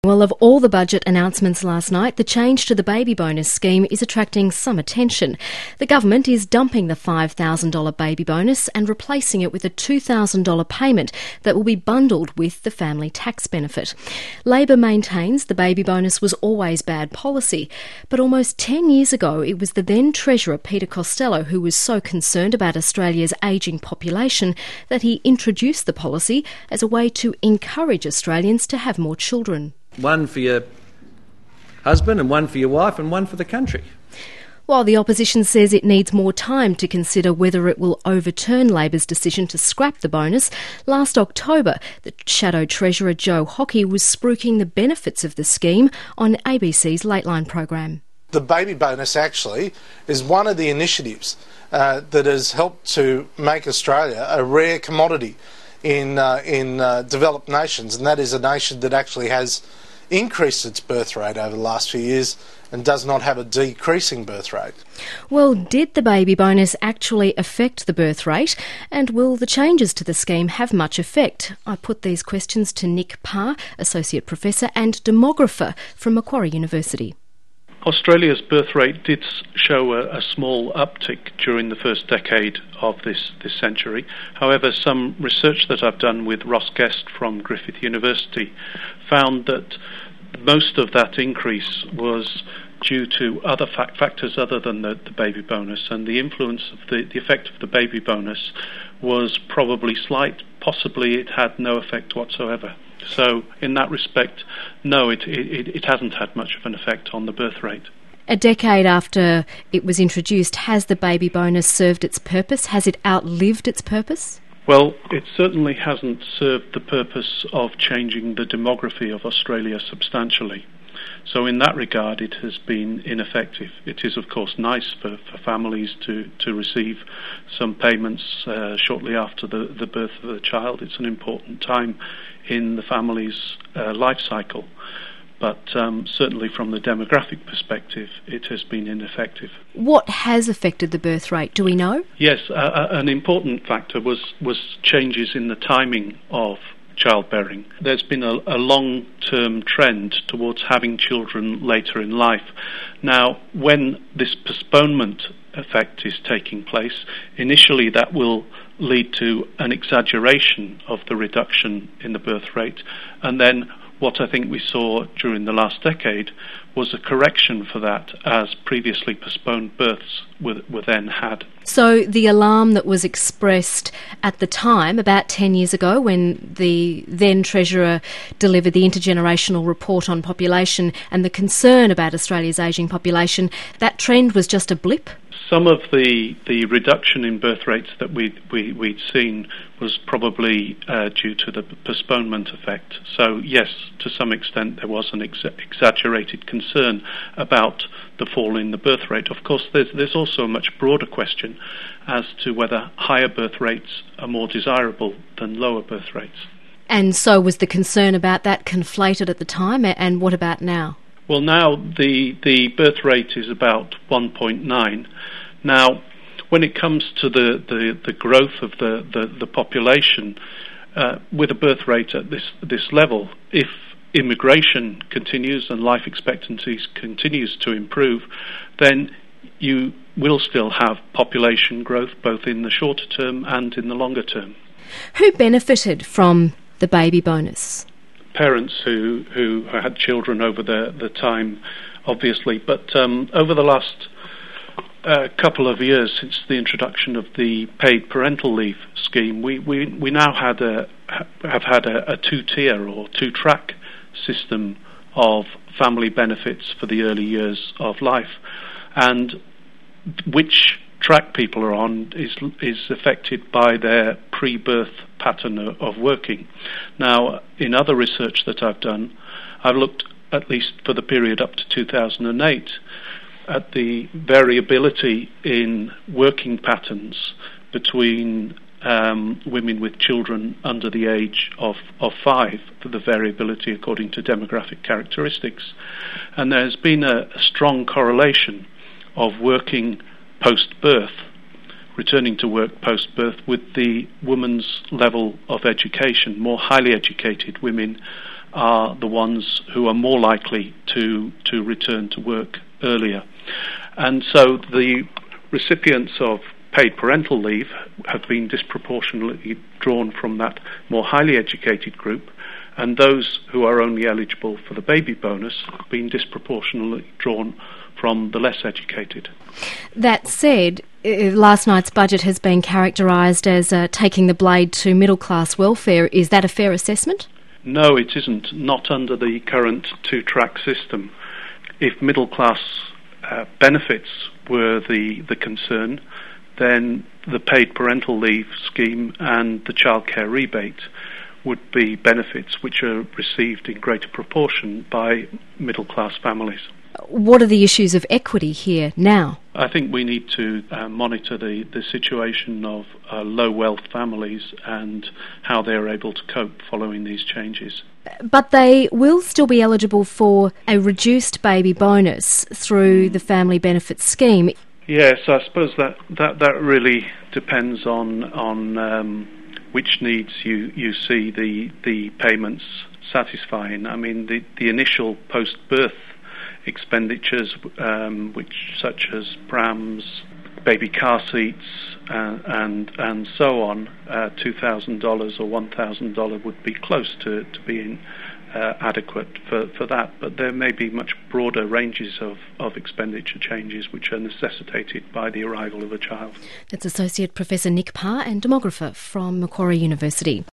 Well, of all the budget announcements last night, the change to the baby bonus scheme is attracting some attention. The government is dumping the $5,000 baby bonus and replacing it with a $2,000 payment that will be bundled with the family tax benefit. Labor maintains the baby bonus was always bad policy, but almost 10 years ago it was the then Treasurer Peter Costello who was so concerned about Australia's ageing population that he introduced the policy as a way to encourage Australians to have more children. One for your husband and one for your wife and one for the country. While the opposition says it needs more time to consider whether it will overturn Labor's decision to scrap the bonus, last October the Shadow Treasurer Joe Hockey was spruiking the benefits of the scheme on ABC's Lateline program. The baby bonus actually is one of the initiatives that has helped to make Australia a rare commodity in developed nations, and that is a nation that actually has increased its birth rate over the last few years and does not have a decreasing birth rate. Well, did the baby bonus actually affect the birth rate, and will the changes to the scheme have much effect? I put these questions to Nick Parr, Associate Professor and Demographer from Macquarie University. Australia's birth rate did show a small uptick during the first decade of this century. However, some research that I've done with Ross Guest from Griffith University found that most of that increase was due to other factors other than the baby bonus, and the influence of the effect of the baby bonus was probably slight. Possibly it had no effect whatsoever. So in that respect, no, it hasn't had much of an effect on the birth rate. A decade after it was introduced, has the baby bonus served its purpose? Has it outlived its purpose? Well, it certainly hasn't served the purpose of changing the demography of Australia substantially. So in that regard, it has been ineffective. It is, of course, nice for families to receive some payments shortly after the birth of the child. It's an important time in the family's life cycle. But certainly from the demographic perspective, it has been ineffective. What has affected the birth rate? Do we know? Yes, an important factor was changes in the timing of childbearing. There's been a long-term trend towards having children later in life. Now, when this postponement effect is taking place, initially that will lead to an exaggeration of the reduction in the birth rate, and then what I think we saw during the last decade was a correction for that, as previously postponed births were then had. So the alarm that was expressed at the time, about 10 years ago, when the then Treasurer delivered the intergenerational report on population and the concern about Australia's ageing population, that trend was just a blip? Some of the reduction in birth rates that we'd seen was probably due to the postponement effect. So yes, to some extent there was an exaggerated concern about the fall in the birth rate. Of course, there's also a much broader question as to whether higher birth rates are more desirable than lower birth rates. And so was the concern about that conflated at the time, and what about now? Well, now the birth rate is about 1.9. Now, when it comes to the growth of the population, with a birth rate at this level, if immigration continues and life expectancies continues to improve, then you will still have population growth both in the shorter term and in the longer term. Who benefited from the baby bonus? Parents who had children over the time, obviously, but over the last couple of years since the introduction of the paid parental leave scheme, we now have had a two-tier or two-track system of family benefits for the early years of life, and which track people are on is affected by their pre-birth pattern of working. Now, in other research that I've done, I've looked, at least for the period up to 2008, at the variability in working patterns between women with children under the age of 5, for the variability according to demographic characteristics. And there's been a strong correlation of working post-birth, returning to work post-birth, with the woman's level of education. More highly educated women are the ones who are more likely to return to work earlier. And so the recipients of paid parental leave have been disproportionately drawn from that more highly educated group, and those who are only eligible for the baby bonus have been disproportionately drawn from the less educated. That said, last night's budget has been characterised as taking the blade to middle-class welfare. Is that a fair assessment? No, it isn't. Not under the current two-track system. If middle-class benefits were the concern, then the paid parental leave scheme and the childcare rebate would be benefits which are received in greater proportion by middle-class families. What are the issues of equity here now? I think we need to monitor the situation of low-wealth families and how they're able to cope following these changes. But they will still be eligible for a reduced baby bonus through the family benefits scheme. Yes, I suppose that really depends on which needs you see the payments satisfying. I mean, the initial post-birth expenditures, such as prams, baby car seats, and so on, $2,000 or $1,000 would be close to being adequate for that. But there may be much broader ranges of expenditure changes which are necessitated by the arrival of a child. That's Associate Professor Nick Parr and demographer from Macquarie University.